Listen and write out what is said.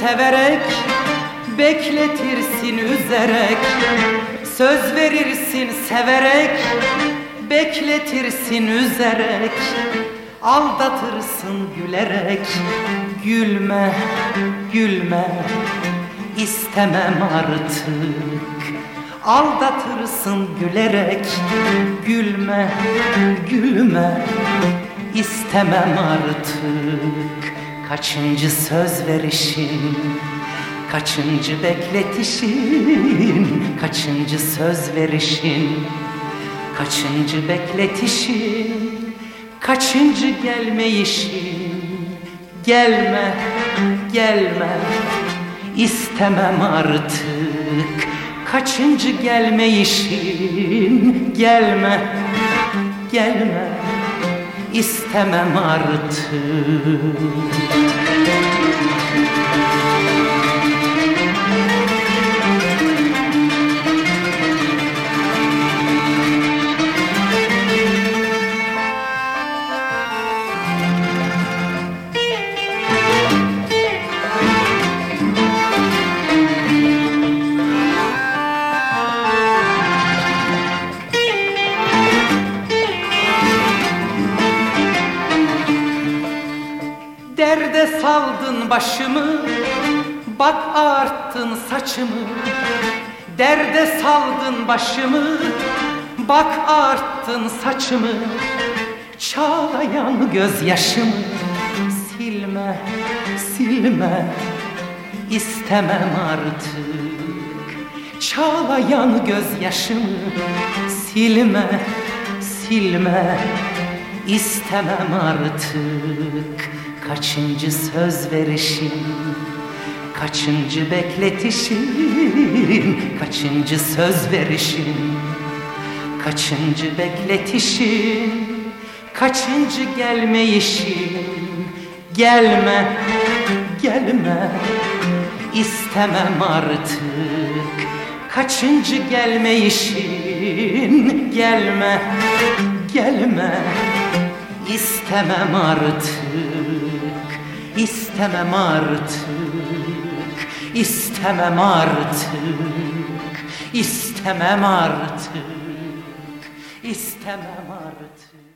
severek, bekletirsin üzerek. Söz verirsin severek, bekletirsin üzerek. Aldatırsın gülerek. Gülme, gülme, istemem artık. Aldatırsın gülerek. Gülme, gülme, istemem artık. Kaçıncı söz verişin, kaçıncı bekletişin, kaçıncı söz verişin, kaçıncı bekletişin, kaçıncı gelmeyişin. Gelme, gelme, istemem artık. Kaçıncı gelmeyişin. Gelme, gelme, istemem artık. Derde saldın başımı, bak ağarttın saçımı. Derde saldın başımı, bak ağarttın saçımı. Çağlayan gözyaşımı silme, silme, istemem artık. Çağlayan gözyaşımı silme, silme, istemem artık. Kaçıncı söz verişin, kaçıncı bekletişin, kaçıncı söz verişin, kaçıncı bekletişin, kaçıncı gelmeyişin. Gelme, gelme, istemem artık. Kaçıncı gelmeyişin. Gelme, gelme, istemem artık. İstemem artık, istemem artık, istemem artık, istemem artık.